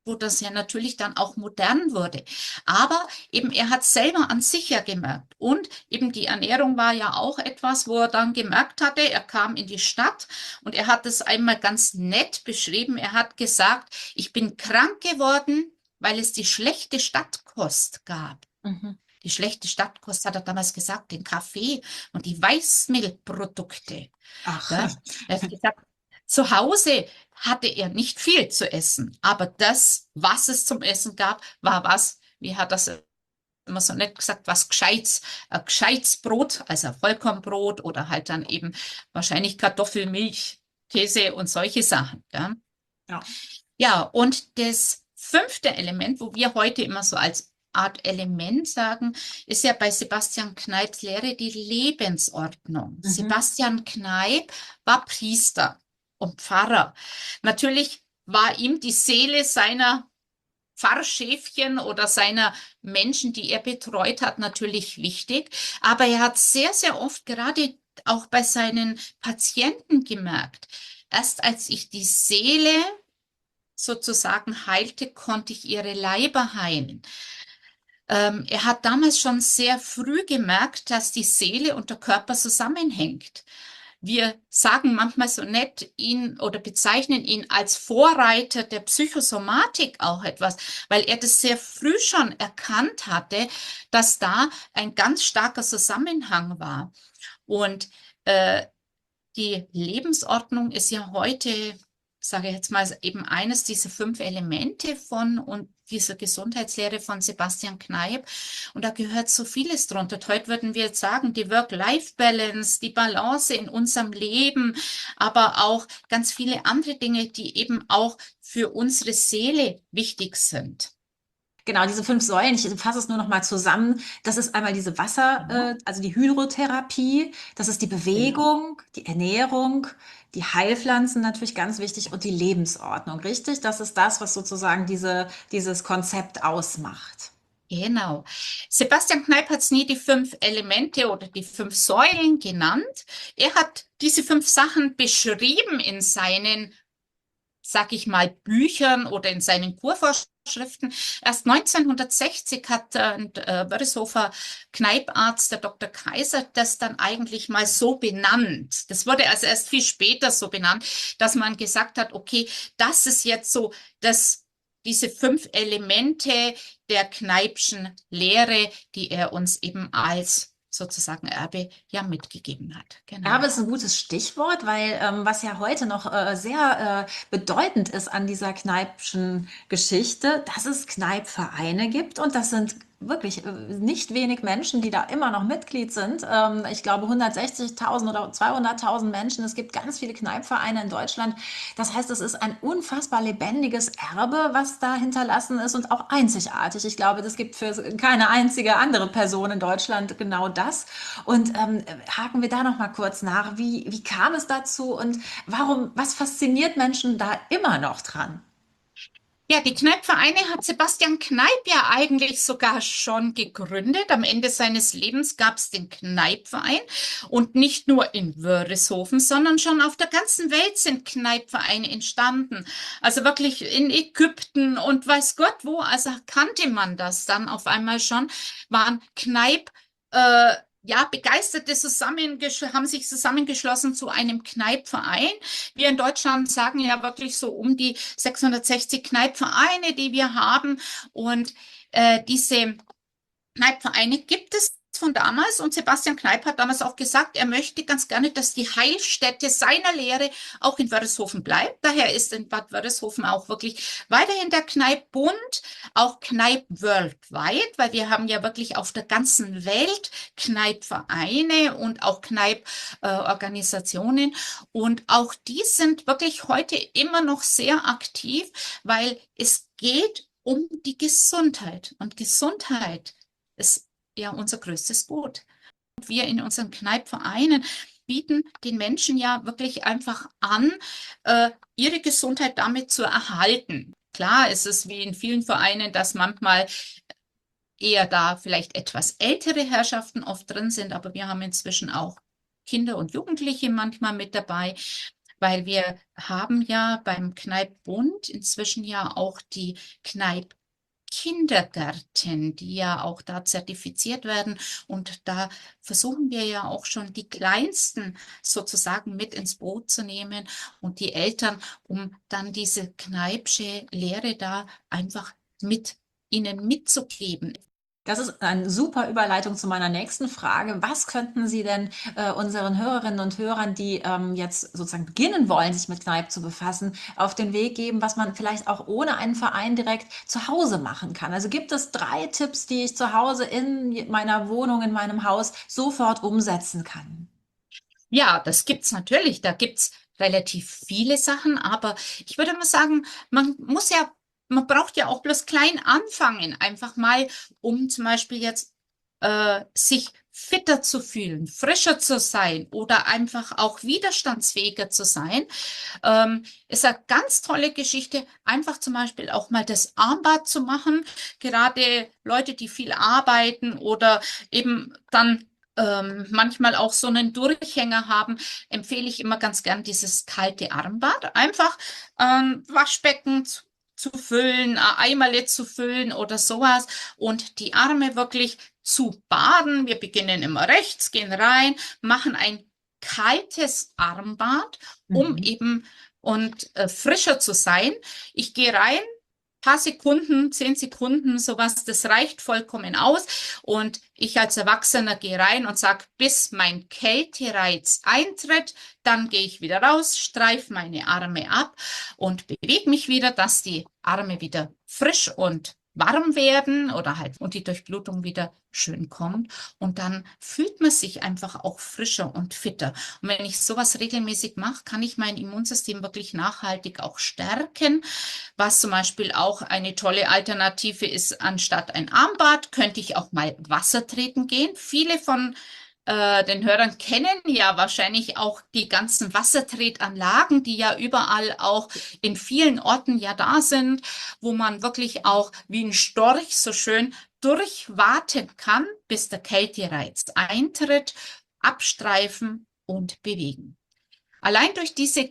wo das ja natürlich dann auch modern wurde. Aber eben er hat selber an sich ja gemerkt. Und eben die Ernährung war ja auch etwas, wo er dann gemerkt hatte, er kam in die Stadt und er hat es einmal ganz nett beschrieben. Er hat gesagt, ich bin krank geworden, weil es die schlechte Stadtkost gab. Mhm. Die schlechte Stadtkost hat er damals gesagt, den Kaffee und die Weißmehlprodukte. Ach, Gell? Er hat gesagt, zu Hause hatte er nicht viel zu essen, aber das, was es zum Essen gab, war was, wie hat das immer so nett gesagt, was Gescheites, ein gescheites Brot, also Vollkornbrot oder halt dann eben wahrscheinlich Kartoffel, Milch, Käse und solche Sachen. Ja, ja. ja, und das fünfte Element, wo wir heute immer so als Art Element sagen, ist ja bei Sebastian Kneips Lehre die Lebensordnung. Mhm. Sebastian Kneipp war Priester und Pfarrer. Natürlich war ihm die Seele seiner Pfarrschäfchen oder seiner Menschen, die er betreut hat, natürlich wichtig. Aber er hat sehr, sehr oft gerade auch bei seinen Patienten gemerkt, erst als ich die Seele sozusagen heilte, konnte ich ihre Leiber heilen. Ähm, er hat damals schon sehr früh gemerkt, dass die Seele und der Körper zusammenhängt. Wir sagen manchmal so nett ihn oder bezeichnen ihn als Vorreiter der Psychosomatik auch etwas, weil er das sehr früh schon erkannt hatte, dass da ein ganz starker Zusammenhang war. Und äh, die Lebensordnung ist ja heute, sage ich jetzt mal, eben eines dieser fünf Elemente von und dieser Gesundheitslehre von Sebastian Kneipp. Und da gehört so vieles drunter. Heute würden wir jetzt sagen, die Work-Life-Balance, die Balance in unserem Leben, aber auch ganz viele andere Dinge, die eben auch für unsere Seele wichtig sind. Genau, diese fünf Säulen, ich fasse es nur noch mal zusammen. Das ist einmal diese Wasser, Ja, äh, also die Hydrotherapie, das ist die genau. Bewegung, die Ernährung, die Heilpflanzen natürlich ganz wichtig und die Lebensordnung, richtig? Das ist das, was sozusagen diese, dieses Konzept ausmacht. Genau. Sebastian Kneipp hat es nie die fünf Elemente oder die fünf Säulen genannt. Er hat diese fünf Sachen beschrieben in seinen, sag ich mal, Büchern oder in seinen Kurvorschriften. Erst neunzehnhundertsechzig hat ein äh, Wörishofer Kneipp-Arzt, der Doktor Kaiser, das dann eigentlich mal so benannt. Das wurde also erst viel später so benannt, dass man gesagt hat, okay, das ist jetzt so das diese fünf Elemente der Kneippschen Lehre, die er uns eben als sozusagen Erbe ja mitgegeben hat. Genau. Erbe ist ein gutes Stichwort, weil ähm, was ja heute noch äh, sehr äh, bedeutend ist an dieser Kneipschen Geschichte, dass es Kneipvereine gibt und das sind wirklich äh, nicht wenig Menschen, die da immer noch Mitglied sind. Ähm, ich glaube hundertsechzigtausend oder zweihunderttausend Menschen. Es gibt ganz viele Kneipvereine in Deutschland. Das heißt, es ist ein unfassbar lebendiges Erbe, was da hinterlassen ist und auch einzigartig. Ich glaube, das gibt für keine einzige andere Person in Deutschland genau das. Und ähm, haken wir da noch mal kurz nach. Wie, wie kam es dazu und warum, was fasziniert Menschen da immer noch dran? Ja, die Kneippvereine hat Sebastian Kneipp ja eigentlich sogar schon gegründet. Am Ende seines Lebens gab es den Kneippverein und nicht nur in Wörishofen, sondern schon auf der ganzen Welt sind Kneippvereine entstanden. Also wirklich in Ägypten und weiß Gott wo. Also kannte man das dann auf einmal schon, waren Kneipp äh, ja, Begeisterte haben sich zusammengeschlossen zu einem Kneippverein. Wir in Deutschland sagen ja wirklich so um die sechshundertsechzig Kneippvereine, die wir haben. Und äh, diese Kneippvereine gibt es von damals und Sebastian Kneipp hat damals auch gesagt, er möchte ganz gerne, dass die Heilstätte seiner Lehre auch in Wörishofen bleibt. Daher ist in Bad Wörishofen auch wirklich weiterhin der Kneippbund, auch Kneipp Worldwide, weil wir haben ja wirklich auf der ganzen Welt Kneippvereine und auch Kneipporganisationen. Äh, und auch die sind wirklich heute immer noch sehr aktiv, weil es geht um die Gesundheit. Und Gesundheit ist ja unser größtes Gut. Und wir in unseren Kneippvereinen bieten den Menschen ja wirklich einfach an, äh, ihre Gesundheit damit zu erhalten. Klar ist es wie in vielen Vereinen, dass manchmal eher da vielleicht etwas ältere Herrschaften oft drin sind, aber wir haben inzwischen auch Kinder und Jugendliche manchmal mit dabei. weil wir haben ja beim Kneippbund inzwischen ja auch die Kneipp-Kindergärten, die ja auch da zertifiziert werden. Und da versuchen wir ja auch schon die Kleinsten sozusagen mit ins Boot zu nehmen und die Eltern, um dann diese Kneipsche Lehre da einfach mit ihnen mitzugeben. Das ist eine super Überleitung zu meiner nächsten Frage. Was könnten Sie denn äh, unseren Hörerinnen und Hörern, die ähm, jetzt sozusagen beginnen wollen, sich mit Kneipp zu befassen, auf den Weg geben, was man vielleicht auch ohne einen Verein direkt zu Hause machen kann? Also gibt es drei Tipps, die ich zu Hause in meiner Wohnung, in meinem Haus sofort umsetzen kann? Ja, das gibt's natürlich. Da gibt's relativ viele Sachen, aber ich würde mal sagen, man muss ja, man braucht ja auch bloß klein anfangen, einfach mal, um zum Beispiel jetzt äh, sich fitter zu fühlen, frischer zu sein oder einfach auch widerstandsfähiger zu sein. Ähm, ist eine ganz tolle Geschichte, einfach zum Beispiel auch mal das Armbad zu machen. Gerade Leute, die viel arbeiten oder eben dann ähm, manchmal auch so einen Durchhänger haben, empfehle ich immer ganz gern dieses kalte Armbad. Einfach ähm, Waschbecken zu, zu füllen, ein Eimerle zu füllen oder sowas und die Arme wirklich zu baden. Wir beginnen immer rechts, gehen rein, machen ein kaltes Armbad, um Mhm. eben und äh, frischer zu sein. Ich gehe rein, paar Sekunden, zehn Sekunden, sowas, das reicht vollkommen aus. Und ich als Erwachsener gehe rein und sage, bis mein Kältereiz eintritt, dann gehe ich wieder raus, streife meine Arme ab und bewege mich wieder, dass die Arme wieder frisch und warm werden oder halt und die Durchblutung wieder schön kommt. Und dann fühlt man sich einfach auch frischer und fitter. Und wenn ich sowas regelmäßig mache, kann ich mein Immunsystem wirklich nachhaltig auch stärken. Was zum Beispiel auch eine tolle Alternative ist, anstatt ein Armbad, könnte ich auch mal Wasser treten gehen. Viele von äh, den Hörern kennen ja wahrscheinlich auch die ganzen Wassertretanlagen, die ja überall auch in vielen Orten ja da sind, wo man wirklich auch wie ein Storch so schön durchwarten kann, bis der Kältereiz eintritt, abstreifen und bewegen. Allein durch diese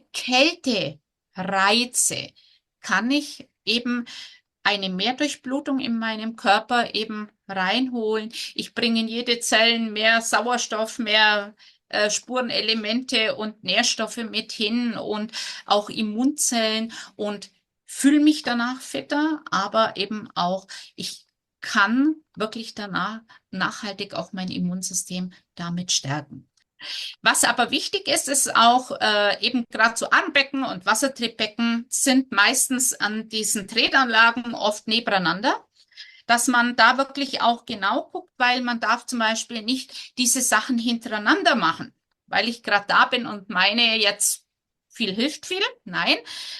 Kältereize kann ich eben eine Mehrdurchblutung in meinem Körper eben reinholen. Ich bringe in jede Zelle mehr Sauerstoff, mehr äh, Spurenelemente und Nährstoffe mit hin und auch Immunzellen und fühle mich danach fitter, aber eben auch, ich kann wirklich danach nachhaltig auch mein Immunsystem damit stärken. Was aber wichtig ist, ist auch äh, eben gerade so Armbecken und Wassertretbecken sind meistens an diesen Tretanlagen oft nebeneinander, dass man da wirklich auch genau guckt, weil man darf zum Beispiel nicht diese Sachen hintereinander machen, weil ich gerade da bin und meine jetzt viel hilft viel. Nein,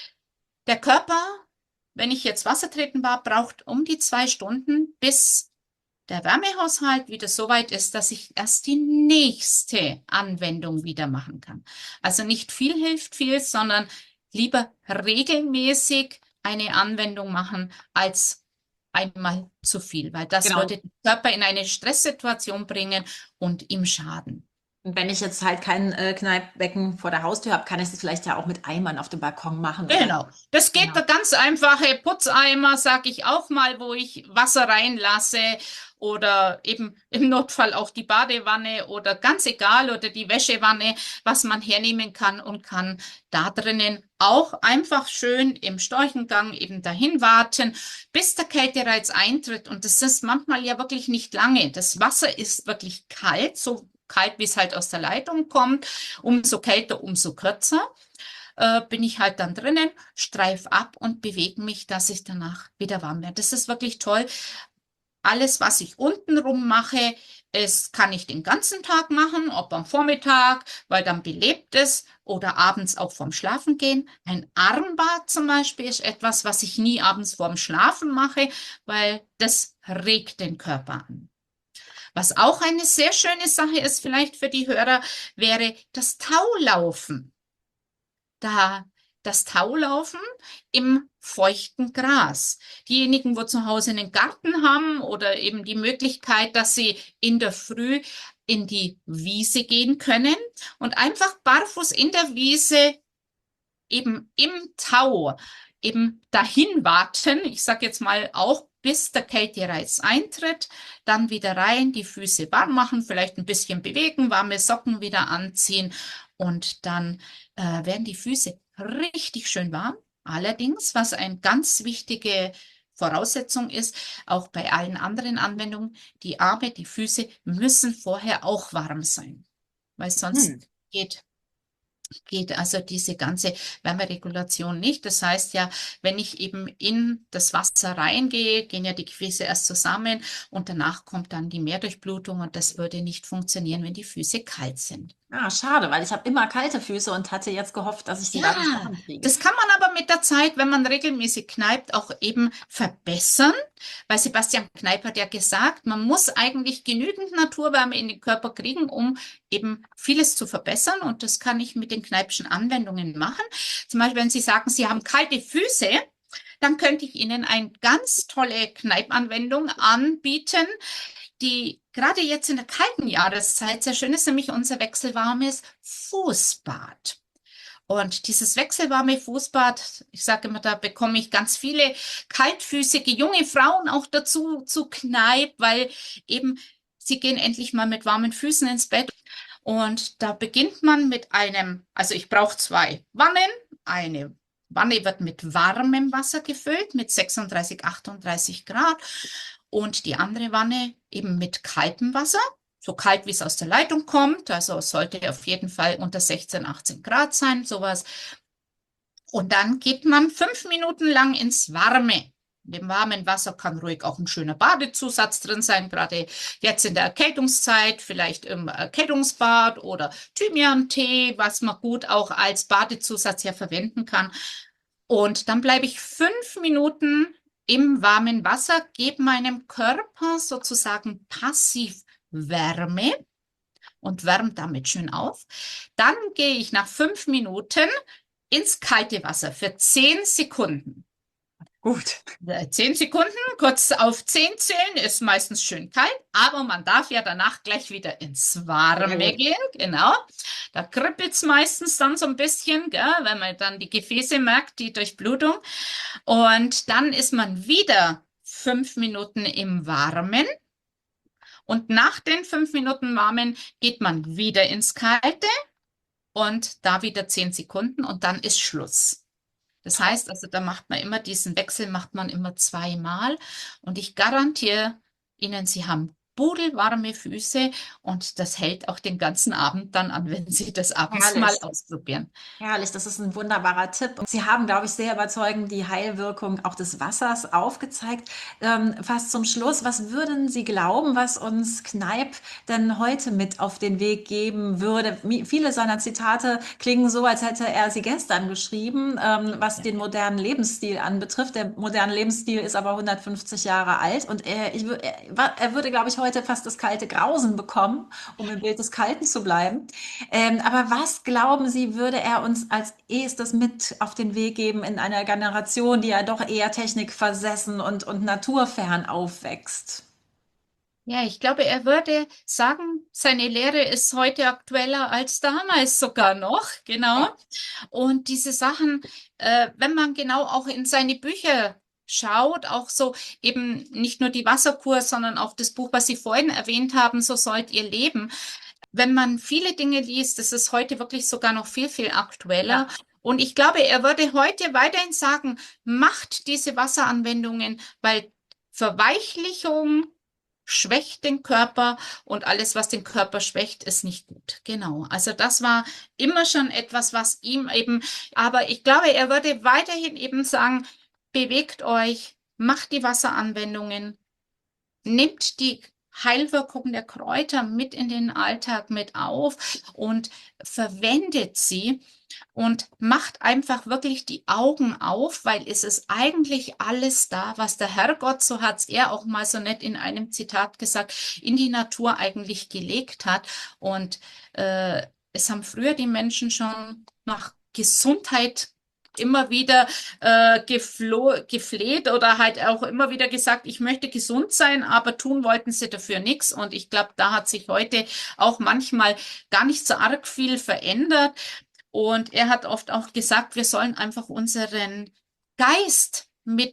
der Körper, wenn ich jetzt Wasser treten war, braucht um die zwei Stunden, bis der Wärmehaushalt wieder so weit ist, dass ich erst die nächste Anwendung wieder machen kann. Also nicht viel hilft viel, sondern lieber regelmäßig eine Anwendung machen als einmal zu viel, weil das Genau. würde den Körper in eine Stresssituation bringen und ihm schaden. Und wenn ich jetzt halt kein äh, Kneippbecken vor der Haustür habe, kann ich es vielleicht ja auch mit Eimern auf dem Balkon machen oder Genau. Das geht genau. der ganz einfache Putzeimer, sag ich auch mal, wo ich Wasser reinlasse oder eben im Notfall auch die Badewanne oder ganz egal oder die Wäschewanne, was man hernehmen kann und kann da drinnen auch einfach schön im Storchengang eben dahin warten, bis der Kältereiz eintritt. Und das ist manchmal ja wirklich nicht lange. Das Wasser ist wirklich kalt, so kalt, wie es halt aus der Leitung kommt. Umso kälter, umso kürzer äh, bin ich halt dann drinnen, streif ab und bewege mich, dass ich danach wieder warm werde. Das ist wirklich toll. Alles, was ich untenrum mache, ist, kann ich den ganzen Tag machen, ob am Vormittag, weil dann belebt es, oder abends auch vorm Schlafengehen. Ein Armbad zum Beispiel ist etwas, was ich nie abends vorm Schlafen mache, weil das regt den Körper an. Was auch eine sehr schöne Sache ist, vielleicht für die Hörer, wäre das Taulaufen. Da das Taulaufen im feuchten Gras. Diejenigen, wo zu Hause einen Garten haben oder eben die Möglichkeit, dass sie in der Früh in die Wiese gehen können und einfach barfuß in der Wiese eben im Tau eben dahin warten. Ich sage jetzt mal auch, bis der Kältereiz eintritt, dann wieder rein, die Füße warm machen, vielleicht ein bisschen bewegen, warme Socken wieder anziehen und dann äh, werden die Füße richtig schön warm. Allerdings, was eine ganz wichtige Voraussetzung ist, auch bei allen anderen Anwendungen, die Arme, die Füße müssen vorher auch warm sein, weil sonst Hm. geht geht also diese ganze Wärmeregulation nicht. Das heißt ja, wenn ich eben in das Wasser reingehe, gehen ja die Gefäße erst zusammen und danach kommt dann die Mehrdurchblutung und das würde nicht funktionieren, wenn die Füße kalt sind. Ah, schade, weil ich habe immer kalte Füße und hatte jetzt gehofft, dass ich sie Ja, dadurch warm kriege. das kann man aber mit der Zeit, wenn man regelmäßig kneipt, auch eben verbessern, weil Sebastian Kneipp hat ja gesagt, man muss eigentlich genügend Naturwärme in den Körper kriegen, um eben vieles zu verbessern und das kann ich mit den Kneipschen Anwendungen machen. Zum Beispiel, wenn Sie sagen, Sie haben kalte Füße, dann könnte ich Ihnen eine ganz tolle Kneipp-Anwendung anbieten, die gerade jetzt in der kalten Jahreszeit sehr schön ist, nämlich unser wechselwarmes Fußbad. Und dieses wechselwarme Fußbad, ich sage immer, da bekomme ich ganz viele kaltfüßige junge Frauen auch dazu zu Kneipp, weil eben sie gehen endlich mal mit warmen Füßen ins Bett. Und da beginnt man mit einem, also ich brauche zwei Wannen. Eine Wanne wird mit warmem Wasser gefüllt, mit sechsunddreißig, achtunddreißig Grad. Und die andere Wanne eben mit kaltem Wasser. So kalt, wie es aus der Leitung kommt. Also es sollte auf jeden Fall unter sechzehn, achtzehn Grad sein, sowas. Und dann geht man fünf Minuten lang ins Warme. In dem warmen Wasser kann ruhig auch ein schöner Badezusatz drin sein, gerade jetzt in der Erkältungszeit, vielleicht im Erkältungsbad oder Thymian-Tee, was man gut auch als Badezusatz ja verwenden kann. Und dann bleibe ich fünf Minuten im warmen Wasser, gebe meinem Körper sozusagen passiv Wärme und wärme damit schön auf. Dann gehe ich nach fünf Minuten ins kalte Wasser für zehn Sekunden. Gut. Zehn Sekunden, kurz auf zehn zählen, ist meistens schön kalt, aber man darf ja danach gleich wieder ins Warme gehen, genau. Da kribbelt es meistens dann so ein bisschen, gell, wenn man dann die Gefäße merkt, die Durchblutung. Und dann ist man wieder fünf Minuten im Warmen. Und nach den fünf Minuten Warmen geht man wieder ins Kalte und da wieder zehn Sekunden und dann ist Schluss. Das heißt, also da macht man immer diesen Wechsel, macht man immer zweimal. Und ich garantiere Ihnen, Sie haben pudelwarme Füße und das hält auch den ganzen Abend dann an, wenn Sie das abends Herrlich. mal ausprobieren. Herrlich, das ist ein wunderbarer Tipp. Sie haben, glaube ich, sehr überzeugend die Heilwirkung auch des Wassers aufgezeigt. Ähm, fast zum Schluss, was würden Sie glauben, was uns Kneipp denn heute mit auf den Weg geben würde? Mi- Viele seiner Zitate klingen so, als hätte er sie gestern geschrieben, ähm, was Ja. den modernen Lebensstil anbetrifft. Der moderne Lebensstil ist aber hundertfünfzig Jahre alt und er, ich, wür- er, wa- er würde, glaube ich, heute fast das kalte Grausen bekommen, um im Bild des Kalten zu bleiben. Ähm, aber was glauben Sie, würde er uns als erstes mit auf den Weg geben in einer Generation, die ja doch eher technikversessen und, und naturfern aufwächst? Ja, ich glaube, er würde sagen, seine Lehre ist heute aktueller als damals sogar noch, genau. Ja. Und diese Sachen, äh, wenn man genau auch in seine Bücher schaut, auch so eben nicht nur die Wasserkur, sondern auch das Buch, was Sie vorhin erwähnt haben, so sollt ihr leben. Wenn man viele Dinge liest, das ist heute wirklich sogar noch viel, viel aktueller. Ja. Und ich glaube, er würde heute weiterhin sagen, macht diese Wasseranwendungen, weil Verweichlichung schwächt den Körper und alles, was den Körper schwächt, ist nicht gut. Genau. Also das war immer schon etwas, was ihm eben, aber ich glaube, er würde weiterhin eben sagen, bewegt euch, macht die Wasseranwendungen, nehmt die Heilwirkung der Kräuter mit in den Alltag mit auf und verwendet sie und macht einfach wirklich die Augen auf, weil es ist eigentlich alles da, was der Herrgott, so hat es er auch mal so nett in einem Zitat gesagt, in die Natur eigentlich gelegt hat. Und äh, es haben früher die Menschen schon nach Gesundheit immer wieder äh, gefloh, gefleht oder halt auch immer wieder gesagt, ich möchte gesund sein, aber tun wollten sie dafür nichts. Und ich glaube, da hat sich heute auch manchmal gar nicht so arg viel verändert. Und er hat oft auch gesagt, wir sollen einfach unseren Geist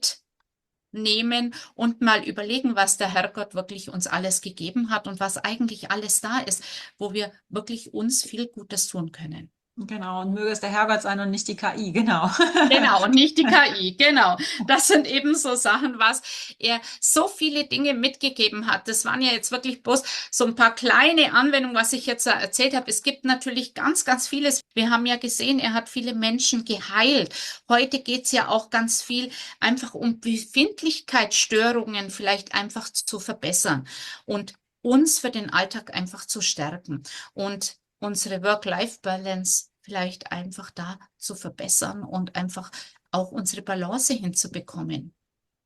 mitnehmen und mal überlegen, was der Herrgott wirklich uns alles gegeben hat und was eigentlich alles da ist, wo wir wirklich uns viel Gutes tun können. Genau, und möge es der Herrgott sein und nicht die K I, genau. Genau, und nicht die K I, genau. Das sind eben so Sachen, was er so viele Dinge mitgegeben hat. Das waren ja jetzt wirklich bloß so ein paar kleine Anwendungen, was ich jetzt erzählt habe. Es gibt natürlich ganz, ganz vieles. Wir haben ja gesehen, er hat viele Menschen geheilt. Heute geht's ja auch ganz viel einfach um Befindlichkeitsstörungen vielleicht einfach zu verbessern und uns für den Alltag einfach zu stärken und unsere Work-Life-Balance vielleicht einfach da zu verbessern und einfach auch unsere Balance hinzubekommen.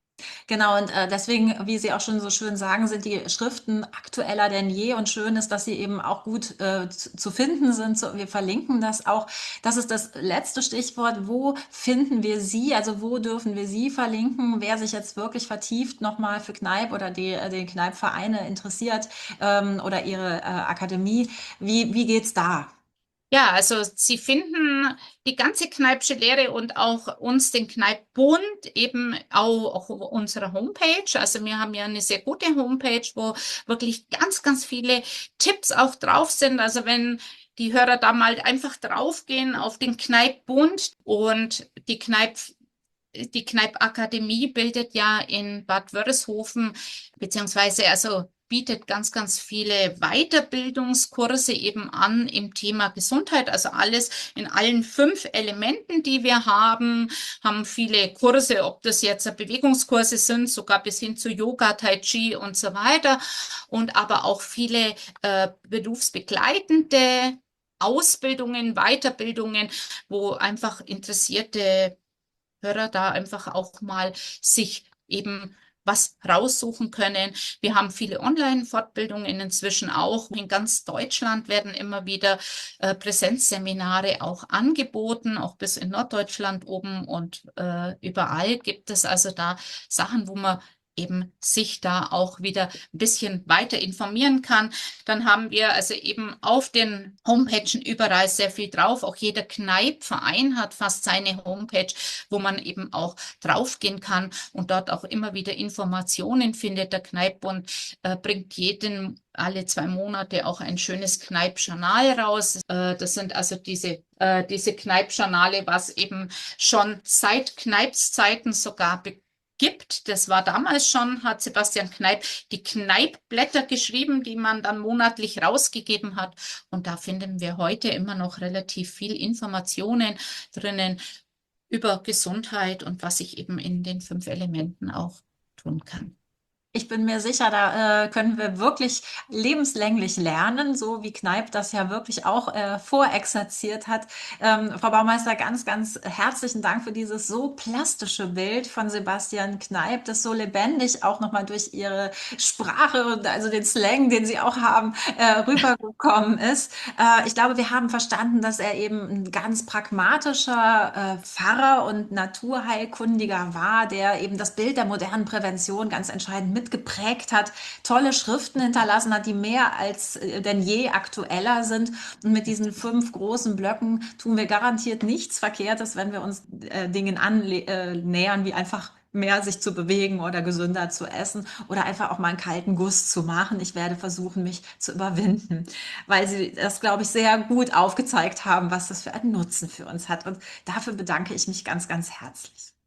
Genau, und äh, deswegen, wie Sie auch schon so schön sagen, sind die Schriften aktueller denn je und schön ist, dass sie eben auch gut äh, zu, zu finden sind. So, wir verlinken das auch. Das ist das letzte Stichwort. Wo finden wir Sie? Also wo dürfen wir Sie verlinken? Wer sich jetzt wirklich vertieft nochmal für Kneipp oder die, äh, die Kneipp-Vereine interessiert ähm, oder Ihre äh, Akademie, wie, wie geht's da? Ja, also Sie finden die ganze Kneippsche Lehre und auch uns, den Kneipp-Bund, eben auch auf unserer Homepage. Also wir haben ja eine sehr gute Homepage, wo wirklich ganz, ganz viele Tipps auch drauf sind. Also wenn die Hörer da mal einfach draufgehen auf den Kneipp-Bund und die Kneipp Die Kneipp-Akademie bildet ja in Bad Wörishofen, beziehungsweise also bietet ganz, ganz viele Weiterbildungskurse eben an im Thema Gesundheit. Also alles in allen fünf Elementen, die wir haben, haben viele Kurse, ob das jetzt Bewegungskurse sind, sogar bis hin zu Yoga, Tai Chi und so weiter. Und aber auch viele äh, berufsbegleitende Ausbildungen, Weiterbildungen, wo einfach interessierte Hörer da einfach auch mal sich eben was raussuchen können. Wir haben viele Online-Fortbildungen inzwischen auch. In ganz Deutschland werden immer wieder äh, Präsenzseminare auch angeboten, auch bis in Norddeutschland oben und äh, überall gibt es also da Sachen, wo man eben sich da auch wieder ein bisschen weiter informieren kann. Dann haben wir also eben auf den Homepagen überall sehr viel drauf. Auch jeder Kneippverein hat fast seine Homepage, wo man eben auch draufgehen kann und dort auch immer wieder Informationen findet. Der Kneippbund äh, bringt jeden alle zwei Monate auch ein schönes Kneipp-Journal raus. Äh, das sind also diese, äh, diese Kneipp-Journale, was eben schon seit Kneipps Zeiten sogar gibt. Das war damals schon, hat Sebastian Kneipp die Kneipp-Blätter geschrieben, die man dann monatlich rausgegeben hat. Und da finden wir heute immer noch relativ viel Informationen drinnen über Gesundheit und was ich eben in den fünf Elementen auch tun kann. Ich bin mir sicher, da äh, können wir wirklich lebenslänglich lernen, so wie Kneipp das ja wirklich auch äh, vorexerziert hat. Ähm, Frau Baumeister, ganz, ganz herzlichen Dank für dieses so plastische Bild von Sebastian Kneipp, das so lebendig auch nochmal durch Ihre Sprache und also den Slang, den Sie auch haben, äh, rübergekommen ist. Äh, ich glaube, wir haben verstanden, dass er eben ein ganz pragmatischer äh, Pfarrer und Naturheilkundiger war, der eben das Bild der modernen Prävention ganz entscheidend mitgeprägt hat, tolle Schriften hinterlassen hat, die mehr als äh, denn je aktueller sind. Und mit diesen fünf großen Blöcken tun wir garantiert nichts Verkehrtes, wenn wir uns äh, Dingen annähern, wie einfach mehr sich zu bewegen oder gesünder zu essen oder einfach auch mal einen kalten Guss zu machen. Ich werde versuchen, mich zu überwinden, weil Sie das, glaube ich, sehr gut aufgezeigt haben, was das für einen Nutzen für uns hat. Und dafür bedanke ich mich ganz, ganz herzlich.